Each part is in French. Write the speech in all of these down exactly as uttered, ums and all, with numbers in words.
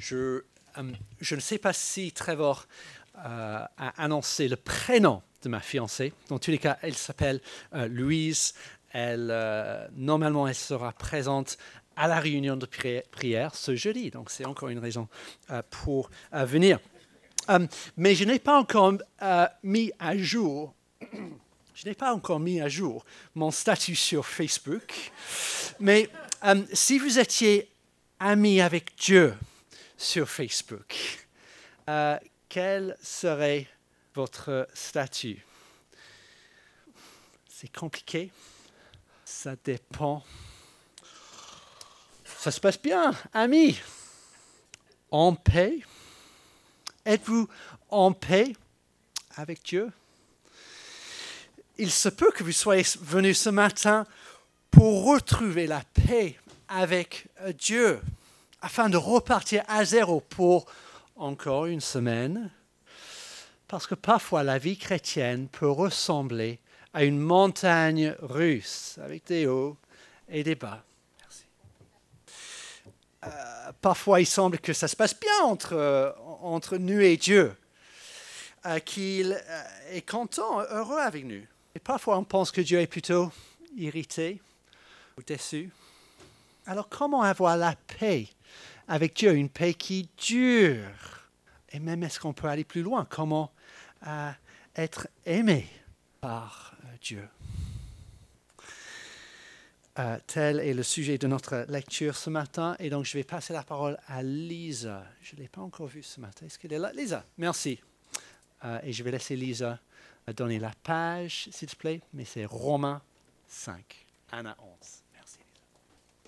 Je, euh, je ne sais pas si Trevor euh, a annoncé le prénom de ma fiancée. Dans tous les cas, elle s'appelle euh, Louise. Elle, euh, normalement, elle sera présente à la réunion de pri- prière ce jeudi. Donc, c'est encore une raison euh, pour euh, venir. Euh, mais je n'ai pas encore euh, mis à jour, je n'ai pas encore mis à jour mon statut sur Facebook. Mais euh, si vous étiez ami avec Dieu sur Facebook, euh, quel serait votre statut? C'est compliqué. Ça dépend. Ça se passe bien, amis. En paix. Êtes-vous en paix avec Dieu? Il se peut que vous soyez venus ce matin pour retrouver la paix avec Dieu, afin de repartir à zéro pour encore une semaine. Parce que parfois la vie chrétienne peut ressembler à une montagne russe, avec des hauts et des bas. Merci. Euh, parfois il semble que ça se passe bien entre, euh, entre nous et Dieu, euh, qu'il euh, est content, heureux avec nous. Et parfois on pense que Dieu est plutôt irrité ou déçu. Alors comment avoir la paix avec Dieu, une paix qui dure? Et même est-ce qu'on peut aller plus loin? Comment euh, être aimé par euh, Dieu? Euh, tel est le sujet de notre lecture ce matin. Et donc je vais passer la parole à Lisa. Je ne l'ai pas encore vue ce matin. Est-ce qu'elle est là? Lisa, merci. Euh, et je vais laisser Lisa donner la page, s'il te plaît. Mais c'est Romains cinq, un à onze. Merci Lisa.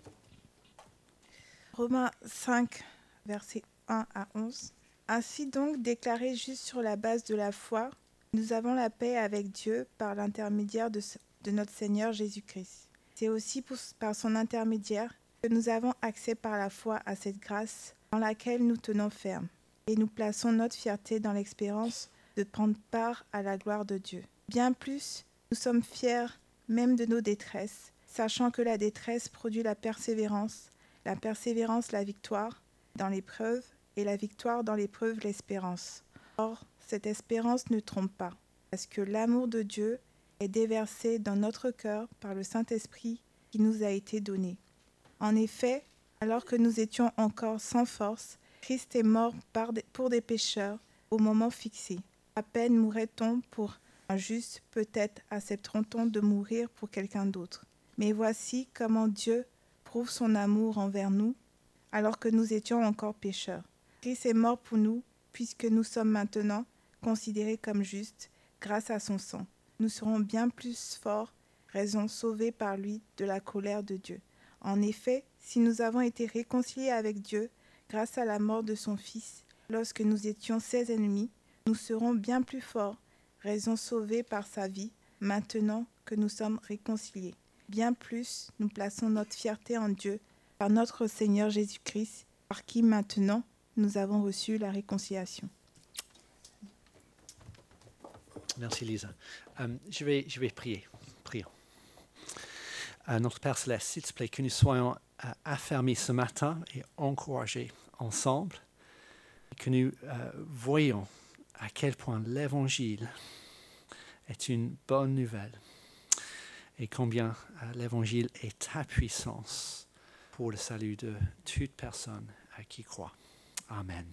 Romains cinq, versets un à onze. Ainsi donc, déclarés juste sur la base de la foi, nous avons la paix avec Dieu par l'intermédiaire de, de notre Seigneur Jésus-Christ. C'est aussi pour, par son intermédiaire que nous avons accès par la foi à cette grâce dans laquelle nous tenons ferme. Et nous plaçons notre fierté dans l'espérance de prendre part à la gloire de Dieu. Bien plus, nous sommes fiers même de nos détresses, sachant que la détresse produit la persévérance, la persévérance la victoire dans l'épreuve, et la victoire dans l'épreuve l'espérance. Or, cette espérance ne trompe pas, parce que l'amour de Dieu est déversé dans notre cœur par le Saint-Esprit qui nous a été donné. En effet, alors que nous étions encore sans force, Christ est mort par des, pour des pécheurs au moment fixé. À peine mourrait-on pour un juste, peut-être accepterait-on de mourir pour quelqu'un d'autre. Mais voici comment Dieu prouve son amour envers nous, alors que nous étions encore pécheurs. Christ est mort pour nous, puisque nous sommes maintenant considérés comme justes grâce à son sang. Nous serons bien plus forts, raison sauvés par lui de la colère de Dieu. En effet, si nous avons été réconciliés avec Dieu grâce à la mort de son Fils, lorsque nous étions ses ennemis, nous serons bien plus forts, raison sauvés par sa vie, maintenant que nous sommes réconciliés. Bien plus, nous plaçons notre fierté en Dieu par notre Seigneur Jésus-Christ, par qui maintenant nous avons reçu la réconciliation. Merci Lisa. Um, je, vais, je vais prier. Prions. Uh, notre Père Céleste, s'il te plaît, que nous soyons uh, affermis ce matin et encouragés ensemble, et que nous uh, voyons à quel point l'Évangile est une bonne nouvelle et combien uh, l'Évangile est ta puissance pour le salut de toute personne uh, qui croit. Amen.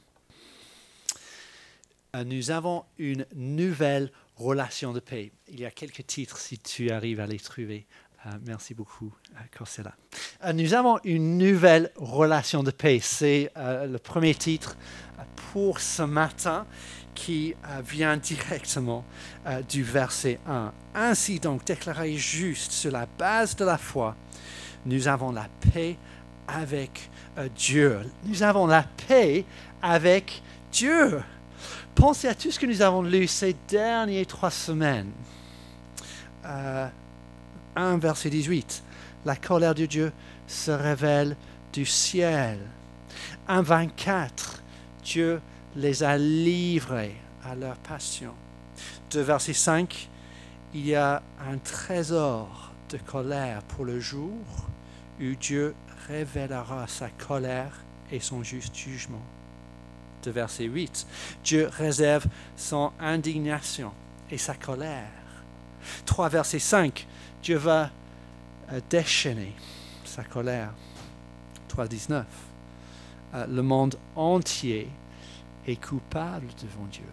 Nous avons une nouvelle relation de paix. Il y a quelques titres si tu arrives à les trouver. Uh, merci beaucoup, uh, Corsella. Uh, nous avons une nouvelle relation de paix. C'est uh, le premier titre uh, pour ce matin qui uh, vient directement uh, du verset un. Ainsi donc, déclaré juste sur la base de la foi, nous avons la paix avec uh, Dieu. Nous avons la paix avec Dieu. Pensez à tout ce que nous avons lu ces dernières trois semaines. Euh, un verset dix-huit. La colère de Dieu se révèle du ciel. un vingt-quatre. Dieu les a livrés à leur passion. deux verset cinq. Il y a un trésor de colère pour le jour où Dieu révélera sa colère et son juste jugement. De verset huit, Dieu réserve son indignation et sa colère. trois, verset cinq, Dieu va euh, déchaîner sa colère. trois, dix-neuf, euh, le monde entier est coupable devant Dieu.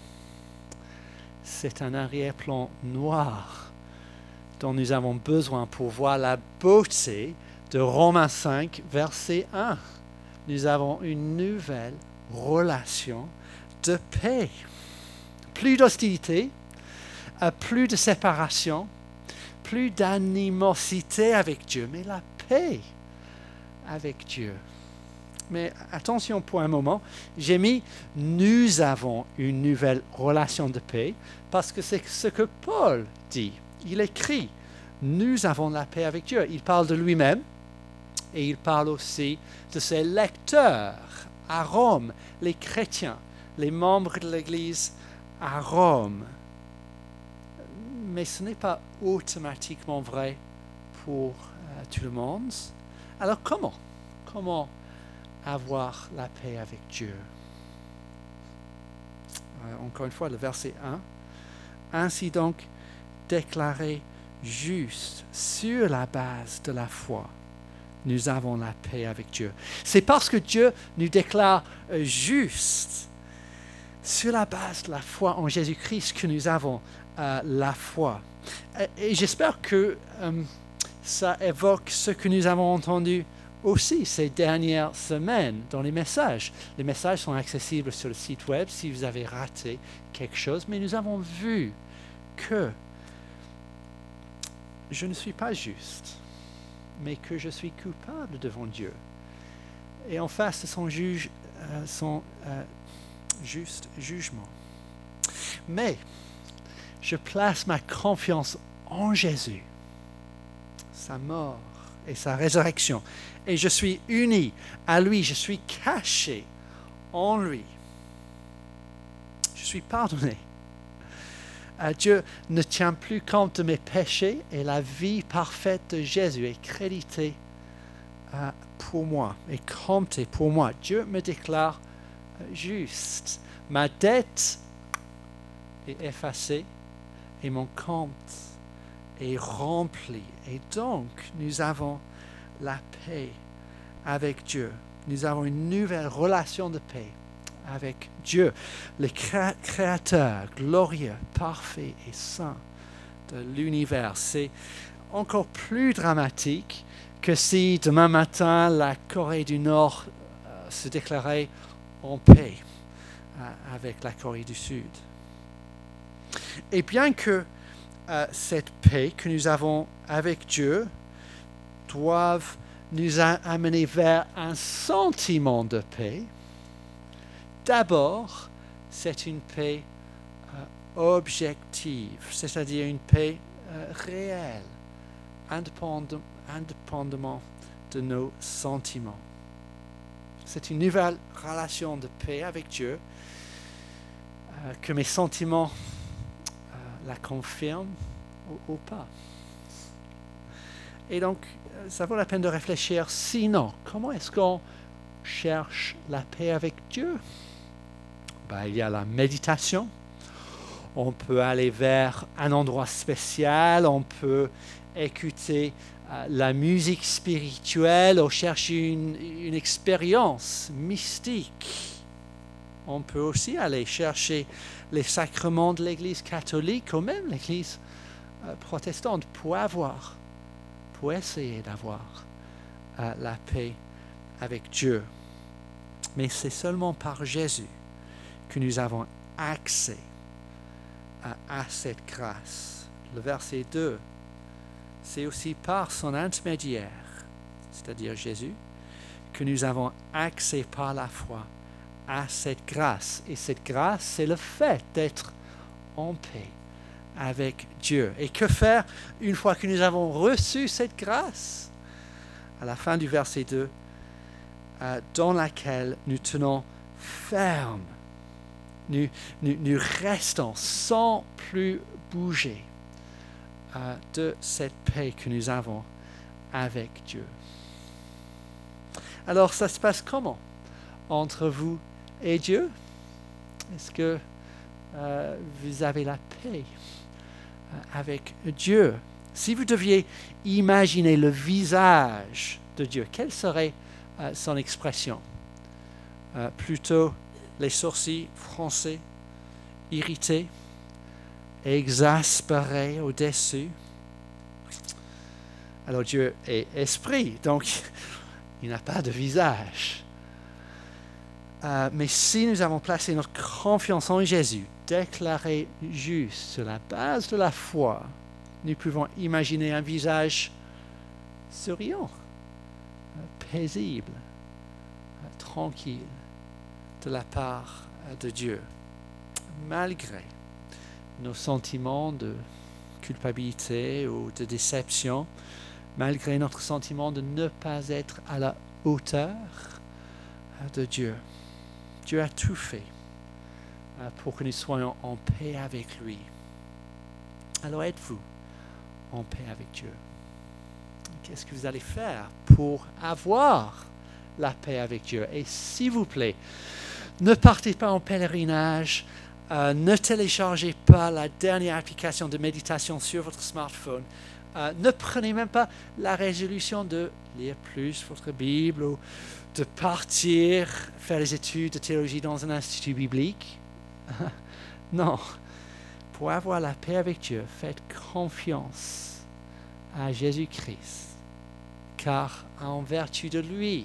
C'est un arrière-plan noir dont nous avons besoin pour voir la beauté de Romains cinq, verset un. Nous avons une nouvelle relation de paix. Plus d'hostilité, plus de séparation, plus d'animosité avec Dieu, mais la paix avec Dieu. Mais attention pour un moment, j'ai mis « nous avons une nouvelle relation de paix » parce que c'est ce que Paul dit. Il écrit « nous avons la paix avec Dieu ». Il parle de lui-même et il parle aussi de ses lecteurs à Rome, les chrétiens, les membres de l'Église à Rome. Mais ce n'est pas automatiquement vrai pour euh, tout le monde. Alors comment Comment avoir la paix avec Dieu? Euh, encore une fois, le verset un. Ainsi donc, déclaré juste sur la base de la foi, nous avons la paix avec Dieu. C'est parce que Dieu nous déclare euh, juste sur la base de la foi en Jésus-Christ que nous avons euh, la foi. Et, et j'espère que euh, ça évoque ce que nous avons entendu aussi ces dernières semaines dans les messages. Les messages sont accessibles sur le site web si vous avez raté quelque chose, mais nous avons vu que je ne suis pas juste, mais que je suis coupable devant Dieu. Et en face de son, juge, euh, son euh, juste jugement. Mais je place ma confiance en Jésus, sa mort et sa résurrection. Et je suis uni à lui, je suis caché en lui. Je suis pardonné. Euh, Dieu ne tient plus compte de mes péchés et la vie parfaite de Jésus est créditée euh, pour moi, est comptée pour moi. Dieu me déclare euh, juste. Ma dette est effacée et mon compte est rempli. Et donc, nous avons la paix avec Dieu. Nous avons une nouvelle relation de paix avec Dieu, le cré- créateur glorieux, parfait et saint de l'univers. C'est encore plus dramatique que si demain matin la Corée du Nord euh, se déclarait en paix euh, avec la Corée du Sud. Et bien que euh, cette paix que nous avons avec Dieu doive nous a amener vers un sentiment de paix, d'abord, c'est une paix euh, objective, c'est-à-dire une paix euh, réelle, indépendam- indépendamment de nos sentiments. C'est une nouvelle relation de paix avec Dieu, euh, que mes sentiments euh, la confirment ou, ou pas. Et donc, ça vaut la peine de réfléchir, sinon, comment est-ce qu'on cherche la paix avec Dieu? Ben, il y a la méditation, on peut aller vers un endroit spécial, on peut écouter euh, la musique spirituelle, ou chercher une, une expérience mystique. On peut aussi aller chercher les sacrements de l'Église catholique ou même l'Église euh, protestante pour avoir pour essayer d'avoir euh, la paix avec Dieu. Mais c'est seulement par Jésus que nous avons accès à, à cette grâce. Le verset deux, c'est aussi par son intermédiaire, c'est-à-dire Jésus, que nous avons accès par la foi à cette grâce. Et cette grâce, c'est le fait d'être en paix avec Dieu. Et que faire une fois que nous avons reçu cette grâce? À la fin du verset deux, euh, dans laquelle nous tenons ferme, nous, nous, nous restons sans plus bouger euh, de cette paix que nous avons avec Dieu. Alors ça se passe comment entre vous et Dieu? Est-ce que euh, vous avez la paix euh, avec Dieu? Si vous deviez imaginer le visage de Dieu, quelle serait euh, son expression? euh, Plutôt les sourcils froncés, irrités, exaspérés au-dessus? Alors Dieu est esprit, donc il n'a pas de visage. Euh, mais si nous avons placé notre confiance en Jésus, déclaré juste sur la base de la foi, nous pouvons imaginer un visage souriant, paisible, tranquille de la part de Dieu, malgré nos sentiments de culpabilité ou de déception, malgré notre sentiment de ne pas être à la hauteur de Dieu. Dieu a tout fait pour que nous soyons en paix avec lui. Alors êtes-vous en paix avec Dieu? Qu'est-ce que vous allez faire pour avoir la paix avec Dieu? Et s'il vous plaît, ne partez pas en pèlerinage, euh, ne téléchargez pas la dernière application de méditation sur votre smartphone, euh, ne prenez même pas la résolution de lire plus votre Bible ou de partir faire les études de théologie dans un institut biblique. Non. Pour avoir la paix avec Dieu, faites confiance à Jésus-Christ, car en vertu de lui,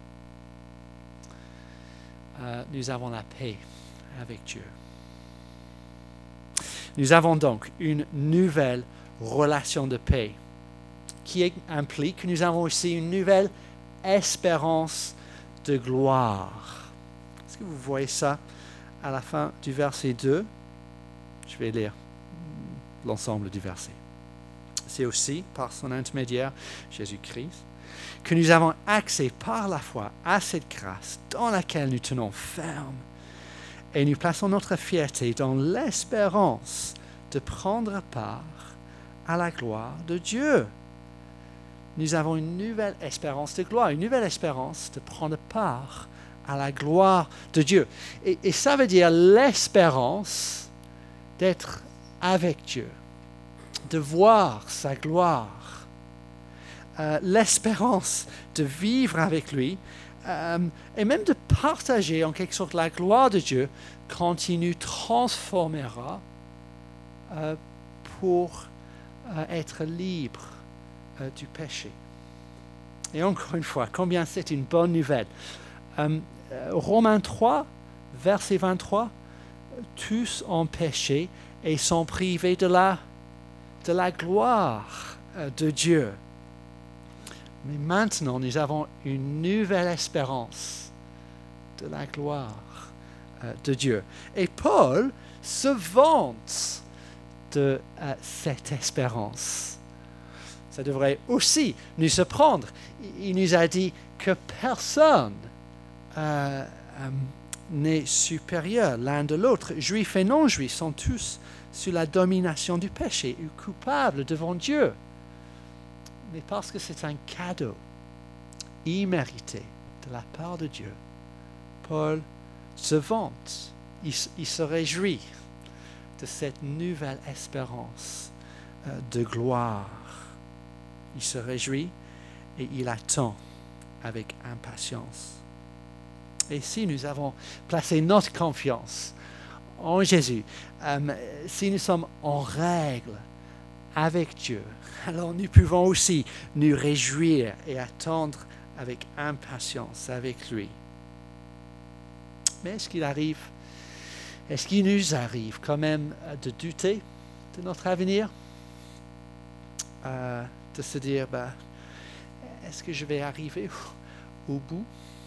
euh, nous avons la paix avec Dieu. Nous avons donc une nouvelle relation de paix qui implique que nous avons aussi une nouvelle espérance de gloire. Est-ce que vous voyez ça à la fin du verset deux? Je vais lire l'ensemble du verset. C'est aussi par son intermédiaire, Jésus-Christ, que nous avons accès par la foi à cette grâce dans laquelle nous tenons ferme et nous plaçons notre fierté dans l'espérance de prendre part à la gloire de Dieu. Nous avons une nouvelle espérance de gloire, une nouvelle espérance de prendre part à la gloire de Dieu. Et, et ça veut dire l'espérance d'être avec Dieu, de voir sa gloire, euh, l'espérance de vivre avec lui, euh, et même de partager en quelque sorte la gloire de Dieu quand il nous transformera euh, pour euh, être libre Euh, du péché. Et encore une fois, combien c'est une bonne nouvelle. Euh, euh, Romains trois, verset vingt-trois, tous ont péché et sont privés de la, de la gloire euh, de Dieu. Mais maintenant, nous avons une nouvelle espérance de la gloire euh, de Dieu. Et Paul se vante de euh, cette espérance. Ça devrait aussi nous surprendre. Il nous a dit que personne euh, euh, n'est supérieur l'un de l'autre. Juifs et non-juifs sont tous sous la domination du péché et coupables devant Dieu. Mais parce que c'est un cadeau immérité de la part de Dieu, Paul se vante, il, il se réjouit de cette nouvelle espérance euh, de gloire. Il se réjouit et il attend avec impatience. Et si nous avons placé notre confiance en Jésus, euh, si nous sommes en règle avec Dieu, alors nous pouvons aussi nous réjouir et attendre avec impatience avec lui. Mais est-ce qu'il arrive, est-ce qu'il nous arrive quand même de douter de notre avenir? Euh, de se dire, bah, est-ce que je vais arriver au bout?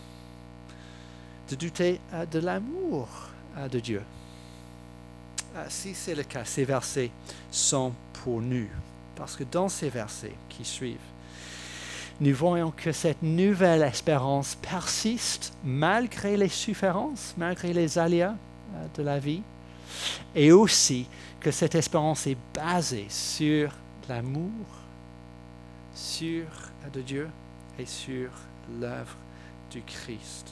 De douter euh, de l'amour euh, de Dieu. Euh, si c'est le cas, ces versets sont pour nous. Parce que dans ces versets qui suivent, nous voyons que cette nouvelle espérance persiste malgré les souffrances, malgré les aléas euh, de la vie. Et aussi que cette espérance est basée sur l'amour sur de Dieu et sur l'œuvre du Christ.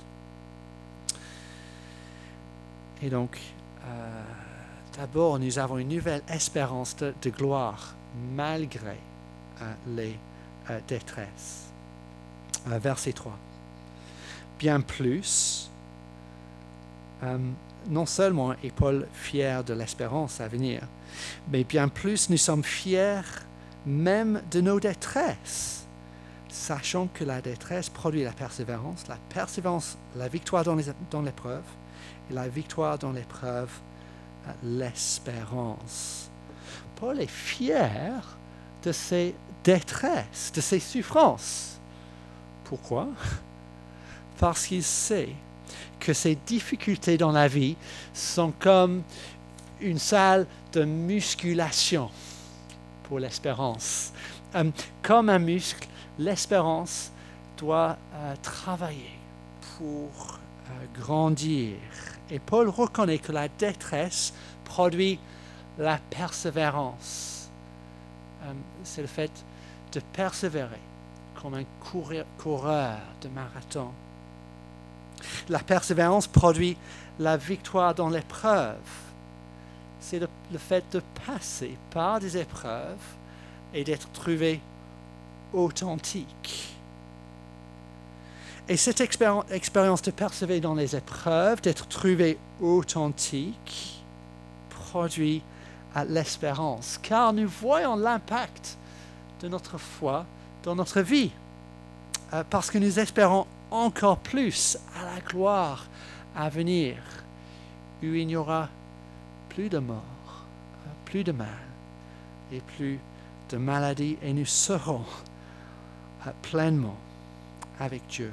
Et donc, euh, d'abord, nous avons une nouvelle espérance de, de gloire malgré euh, les euh, détresses. Euh, verset trois. Bien plus, euh, non seulement est Paul fier de l'espérance à venir, mais bien plus nous sommes fiers même de nos détresses, sachant que la détresse produit la persévérance, la persévérance, la victoire dans, les, dans l'épreuve, et la victoire dans l'épreuve, l'espérance. Paul est fier de ses détresses, de ses souffrances. Pourquoi? Parce qu'il sait que ces difficultés dans la vie sont comme une salle de musculation pour l'espérance. Euh, comme un muscle, l'espérance doit euh, travailler pour euh, grandir. Et Paul reconnaît que la détresse produit la persévérance. Euh, c'est le fait de persévérer comme un coureur, coureur de marathon. La persévérance produit la victoire dans l'épreuve. C'est le, le fait de passer par des épreuves et d'être trouvé authentique. Et cette expéri- expérience de persévérer dans les épreuves, d'être trouvé authentique, produit à l'espérance, car nous voyons l'impact de notre foi dans notre vie, euh, parce que nous espérons encore plus à la gloire à venir, où il n'y aura plus de mort, plus de mal et plus de maladie, et nous serons euh, pleinement avec Dieu.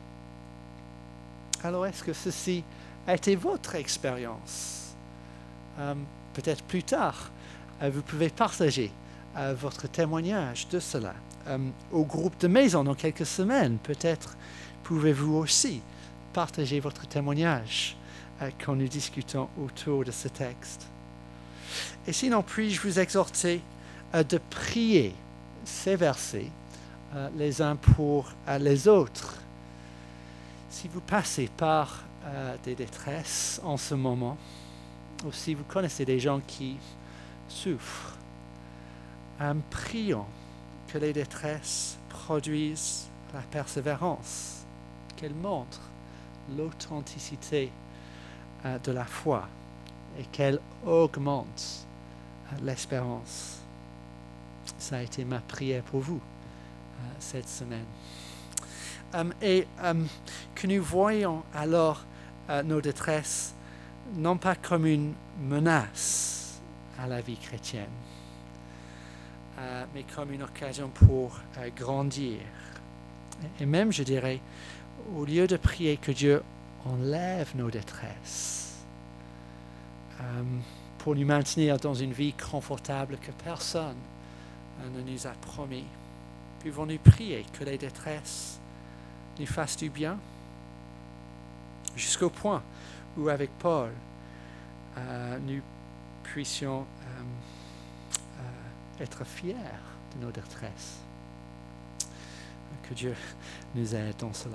Alors, est-ce que ceci a été votre expérience? Euh, peut-être plus tard, euh, vous pouvez partager euh, votre témoignage de cela euh, au groupe de maison dans quelques semaines. Peut-être pouvez-vous aussi partager votre témoignage euh, quand nous discutons autour de ce texte. Et sinon, puis-je vous exhorter euh, de prier ces versets euh, les uns pour euh, les autres. Si vous passez par euh, des détresses en ce moment, ou si vous connaissez des gens qui souffrent, euh, prions que les détresses produisent la persévérance, qu'elles montrent l'authenticité euh, de la foi et qu'elles augmentent euh, l'espérance. Ça a été ma prière pour vous euh, cette semaine. Um, et um, que nous voyons alors uh, nos détresses non pas comme une menace à la vie chrétienne, uh, mais comme une occasion pour uh, grandir. Et même, je dirais, au lieu de prier que Dieu enlève nos détresses, um, pour nous maintenir dans une vie confortable que personne uh, ne nous a promis, pouvons-nous prier que les détresses nous fasse du bien, jusqu'au point où avec Paul, euh, nous puissions euh, euh, être fiers de nos détresses. Que Dieu nous aide dans cela.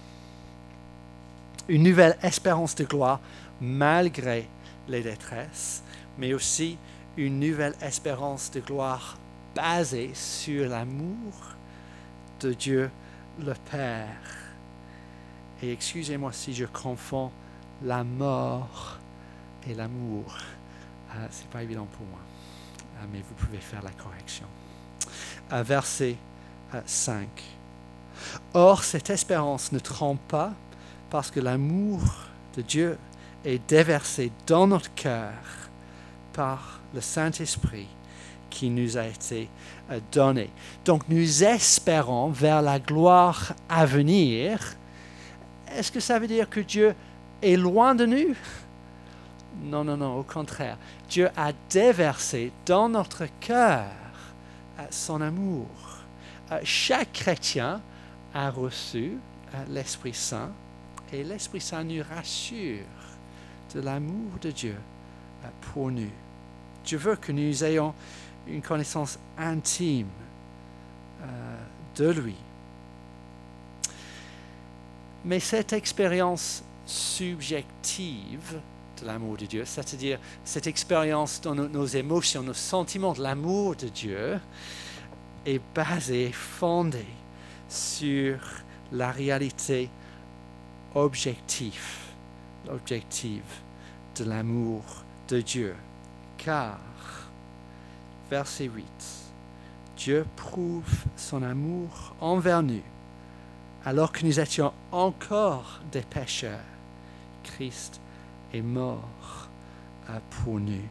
Une nouvelle espérance de gloire malgré les détresses, mais aussi une nouvelle espérance de gloire basée sur l'amour de Dieu le Père. Et excusez-moi si je confonds la mort et l'amour. Euh, c'est pas évident pour moi, euh, mais vous pouvez faire la correction. Euh, verset euh, cinq. Or, cette espérance ne trompe pas, parce que l'amour de Dieu est déversé dans notre cœur par le Saint-Esprit qui nous a été euh, donné. Donc nous espérons vers la gloire à venir. Est-ce que ça veut dire que Dieu est loin de nous? Non, non, non, au contraire. Dieu a déversé dans notre cœur euh, son amour. Euh, chaque chrétien a reçu euh, l'Esprit Saint, et l'Esprit Saint nous rassure de l'amour de Dieu euh, pour nous. Dieu veut que nous ayons une connaissance intime euh, de lui. Mais cette expérience subjective de l'amour de Dieu, c'est-à-dire cette expérience dans nos, nos émotions, nos sentiments de l'amour de Dieu, est basée, fondée sur la réalité objective, objective de l'amour de Dieu. Car, verset huit, Dieu prouve son amour envers nous, alors que nous étions encore des pécheurs. Christ est mort pour nous.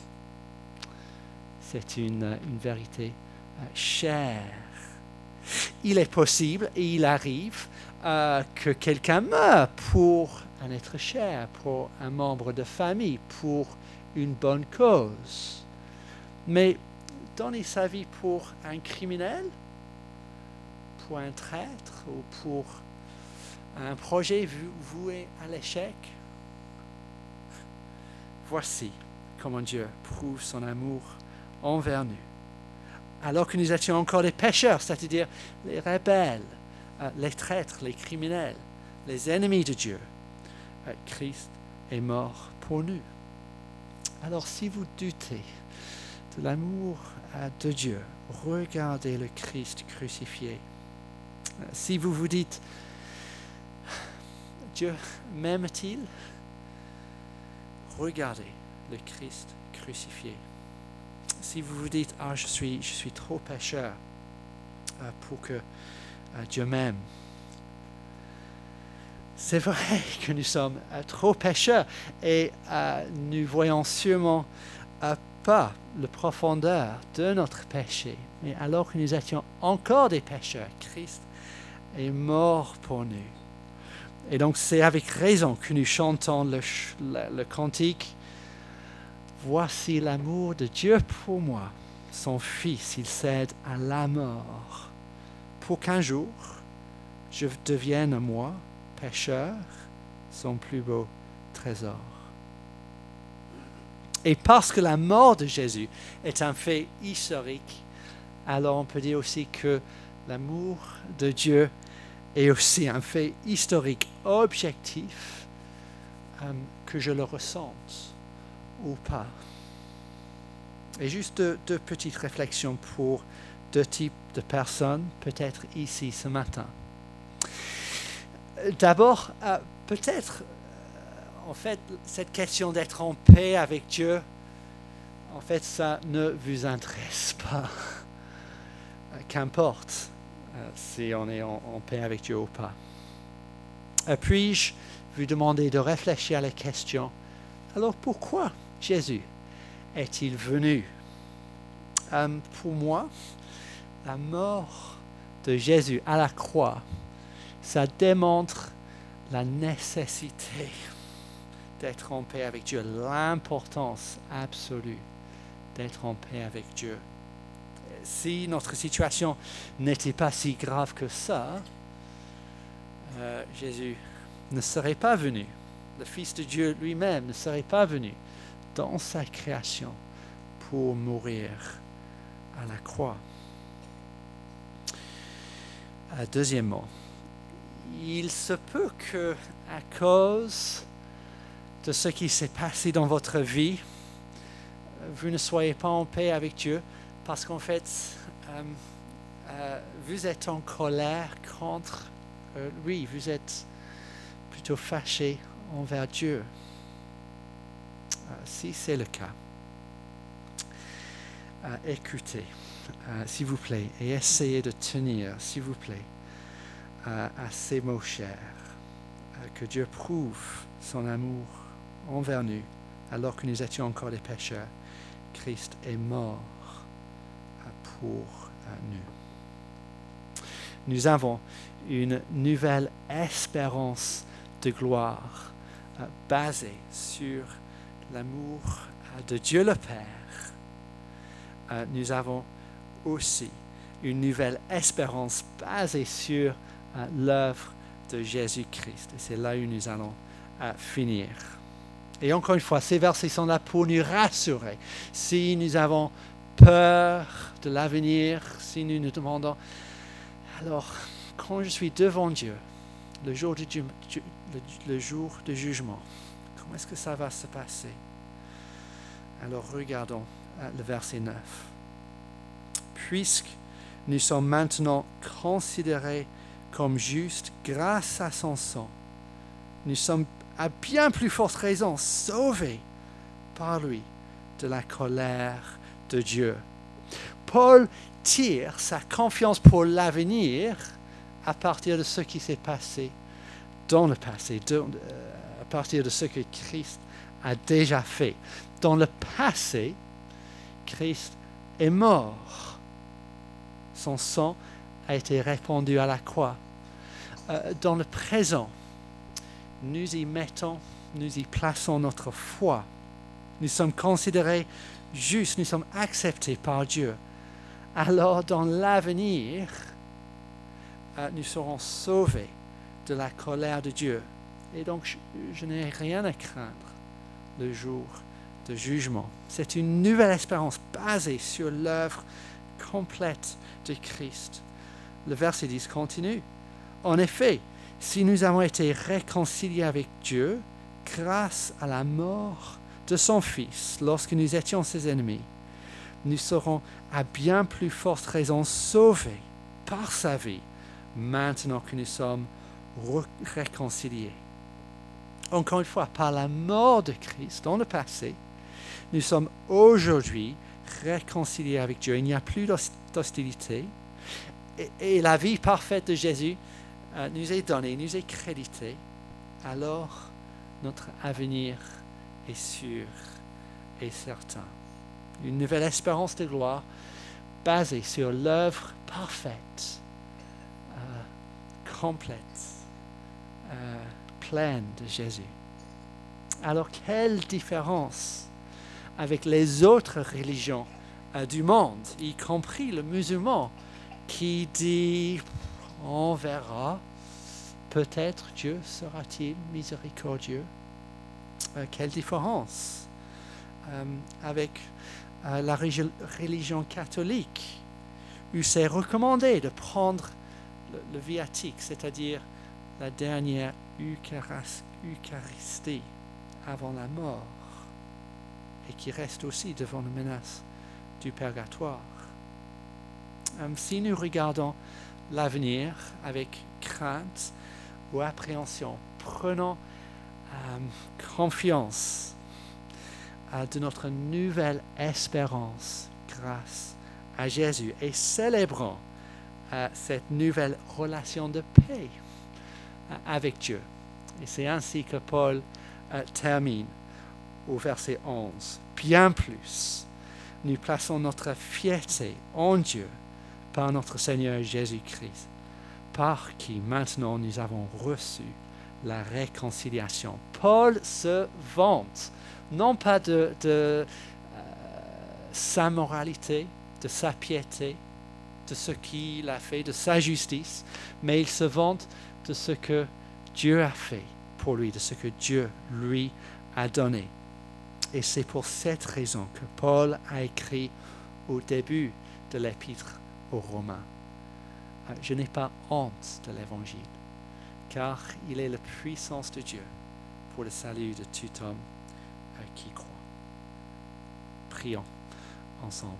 C'est une, une vérité chère. Il est possible et il arrive euh, que quelqu'un meure pour un être cher, pour un membre de famille, pour une bonne cause. Mais donner sa vie pour un criminel, pour un traître ou pour un projet voué à l'échec, voici comment Dieu prouve son amour envers nous. Alors que nous étions encore des pécheurs, c'est-à-dire les rebelles, les traîtres, les criminels, les ennemis de Dieu, Christ est mort pour nous. Alors si vous doutez de l'amour de Dieu, regardez le Christ crucifié. Si vous vous dites, Dieu m'aime-t-il? Regardez le Christ crucifié. Si vous vous dites, ah, je suis, je suis trop pécheur euh, pour que euh, Dieu m'aime. C'est vrai que nous sommes euh, trop pécheurs et euh, nous voyons sûrement euh, pas la profondeur de notre péché. Mais alors que nous étions encore des pécheurs, Christ est mort pour nous. Et donc c'est avec raison que nous chantons le, le, le cantique. Voici l'amour de Dieu pour moi, son Fils, il cède à la mort, pour qu'un jour je devienne moi, pécheur, son plus beau trésor. Et parce que la mort de Jésus est un fait historique, alors on peut dire aussi que l'amour de Dieu est aussi un fait historique, objectif, euh, que je le ressente ou pas. Et juste deux, deux petites réflexions pour deux types de personnes, peut-être ici ce matin. D'abord, euh, peut-être, euh, en fait, cette question d'être en paix avec Dieu, en fait, ça ne vous intéresse pas. Euh, qu'importe euh, si on est en, en paix avec Dieu ou pas. Euh, puis-je vous demander de réfléchir à la question, alors pourquoi Jésus est-il venu? euh, Pour moi, la mort de Jésus à la croix, ça démontre la nécessité d'être en paix avec Dieu, l'importance absolue d'être en paix avec Dieu. Si notre situation n'était pas si grave que ça, euh, Jésus ne serait pas venu. Le Fils de Dieu lui-même ne serait pas venu dans sa création pour mourir à la croix. Euh, deuxièmement, il se peut que, à cause de ce qui s'est passé dans votre vie, vous ne soyez pas en paix avec Dieu, parce qu'en fait, euh, euh, vous êtes en colère contre euh, lui, vous êtes plutôt fâché envers Dieu. Euh, si c'est le cas, euh, écoutez, euh, s'il vous plaît, et essayez de tenir, s'il vous plaît, euh, à ces mots chers, euh, que Dieu prouve son amour envers nous, alors que nous étions encore des pécheurs. Christ est mort euh, pour euh, nous. Nous avons une nouvelle espérance de gloire euh, basée sur l'amour euh, de Dieu le Père. Euh, nous avons aussi une nouvelle espérance basée sur euh, l'œuvre de Jésus-Christ. Et c'est là où nous allons euh, finir. Et encore une fois, ces versets sont là pour nous rassurer. Si nous avons peur de l'avenir, si nous nous demandons, alors, quand je suis devant Dieu, le jour du, du, le, le jour du jugement. Comment est-ce que ça va se passer? Alors regardons euh, le verset neuf. Puisque nous sommes maintenant considérés comme justes grâce à son sang, nous sommes à bien plus forte raison sauvés par lui de la colère de Dieu. Paul tire sa confiance pour l'avenir à partir de ce qui s'est passé dans le passé, de, à partir de ce que Christ a déjà fait. Dans le passé, Christ est mort. Son sang a été répandu à la croix. Euh, dans le présent, nous y mettons, nous y plaçons notre foi. Nous sommes considérés justes, nous sommes acceptés par Dieu. Alors, dans l'avenir, euh, nous serons sauvés de la colère de Dieu. Et donc, je, je n'ai rien à craindre le jour de jugement. C'est une nouvelle espérance basée sur l'œuvre complète de Christ. Le verset dix continue. En effet, si nous avons été réconciliés avec Dieu grâce à la mort de son Fils lorsque nous étions ses ennemis, nous serons à bien plus forte raison sauvés par sa vie maintenant que nous sommes réconciliés. Encore une fois, par la mort de Christ dans le passé, nous sommes aujourd'hui réconciliés avec Dieu. Il n'y a plus d'hostilité. Et, et la vie parfaite de Jésus euh, nous est donnée, nous est créditée. Alors, notre avenir est sûr et certain. Une nouvelle espérance de gloire basée sur l'œuvre parfaite, euh, complète, euh, pleine de Jésus. Alors, quelle différence avec les autres religions euh, du monde, y compris le musulman, qui dit « on verra, peut-être Dieu sera-t-il miséricordieux ». Euh, quelle différence euh, avec euh, la religion catholique, où c'est recommandé de prendre le, le viatique, c'est-à-dire la dernière Eucharistie avant la mort, et qui reste aussi devant la menace du purgatoire. Euh, si nous regardons l'avenir avec crainte ou appréhension, prenons euh, confiance euh, de notre nouvelle espérance grâce à Jésus et célébrons euh, cette nouvelle relation de paix euh, avec Dieu. Et c'est ainsi que Paul euh, termine au verset onze. Bien plus, nous plaçons notre fierté en Dieu par notre Seigneur Jésus-Christ, par qui maintenant nous avons reçu la réconciliation. Paul se vante, non pas de, de euh, sa moralité, de sa piété, de ce qu'il a fait, de sa justice, mais il se vante de ce que Dieu a fait pour lui, de ce que Dieu lui a donné. Et c'est pour cette raison que Paul a écrit au début de l'épître aux Romains. Je n'ai pas honte de l'Évangile, car il est la puissance de Dieu pour le salut de tout homme qui croit. Prions ensemble.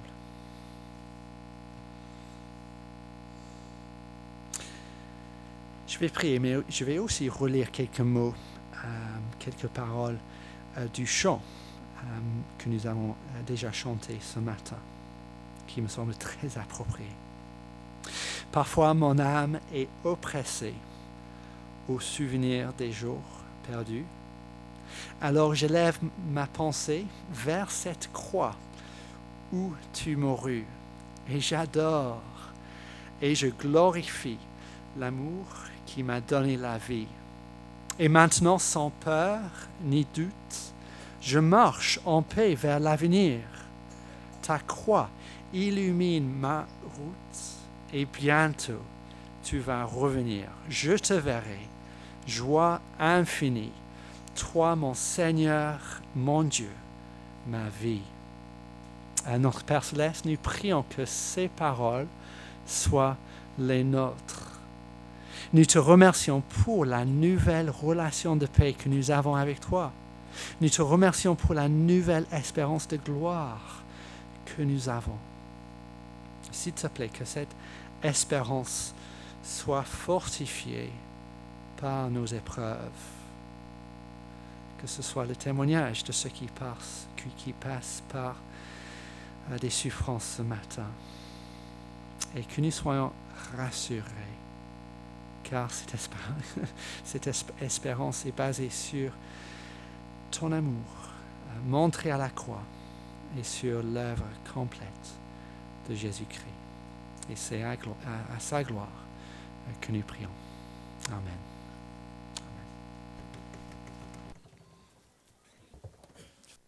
Je vais prier, mais je vais aussi relire quelques mots, euh, quelques paroles euh, du chant euh, que nous avons euh, déjà chanté ce matin, qui me semble très approprié. Parfois, mon âme est oppressée au souvenir des jours perdus. Alors, j'élève ma pensée vers cette croix où tu mourus, et j'adore et je glorifie l'amour qui m'a donné la vie. Et maintenant, sans peur ni doute, je marche en paix vers l'avenir. Ta croix illumine ma route et bientôt tu vas revenir. Je te verrai, joie infinie, toi mon Seigneur, mon Dieu, ma vie. À notre Père Céleste, nous prions que ces paroles soient les nôtres. Nous te remercions pour la nouvelle relation de paix que nous avons avec toi. Nous te remercions pour la nouvelle espérance de gloire que nous avons. S'il te plaît, que cette espérance soit fortifiée par nos épreuves. Que ce soit le témoignage de ceux qui passent, qui, qui passent par euh, des souffrances ce matin. Et que nous soyons rassurés. Car cette espérance, cette espérance est basée sur ton amour, euh, montré à la croix, et sur l'œuvre complète de Jésus-Christ. Et c'est à, à, à sa gloire que nous prions. Amen.